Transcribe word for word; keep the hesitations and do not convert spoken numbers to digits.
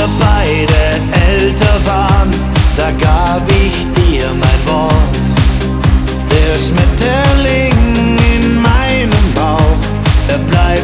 wir beide älter waren, da gab ich dir mein Wort. Erst mit der